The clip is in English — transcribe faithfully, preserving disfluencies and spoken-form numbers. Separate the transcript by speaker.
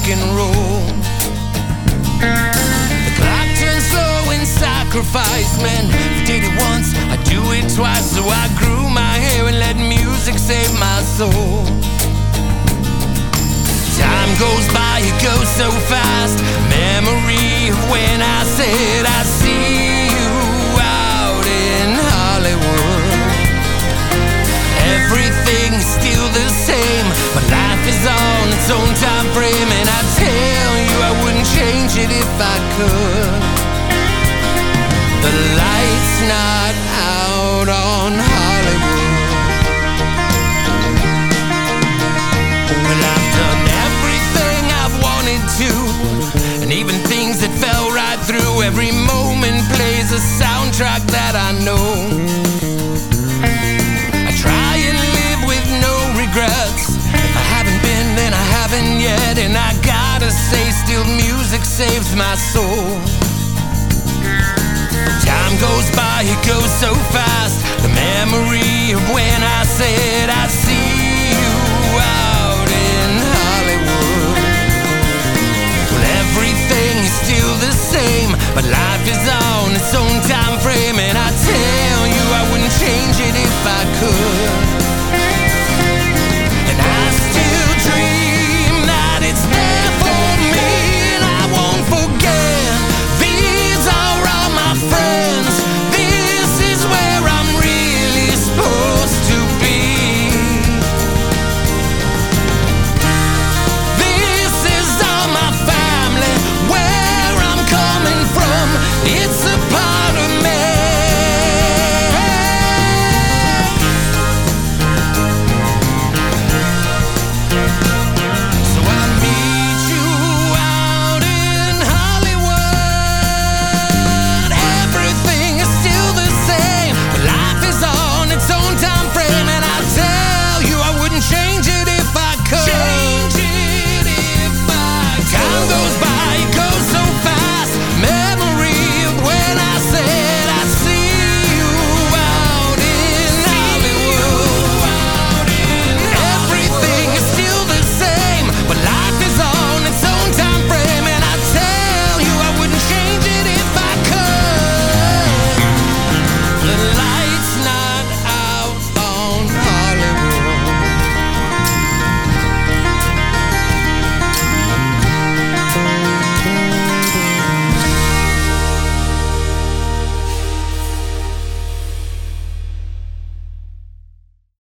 Speaker 1: and roll. The clock turns slow in sacrifice, man. If I did it once, I'd do it twice. So I grew my hair and let music save my soul. Time goes by, it goes so fast. Memory of when I said I'd see you out in Hollywood. Everything is still the same, but life is on its own time frame. And I tell you I wouldn't change it if I could. The light's not out on Hollywood. Well, I've done everything I've wanted to, and even things that fell right through. Every moment plays a soundtrack that I know. I try and live with no regrets. If I haven't been, then I haven't yet. And I gotta say, still music saves my soul. Time goes by, it goes so fast. The memory of when I said I'd see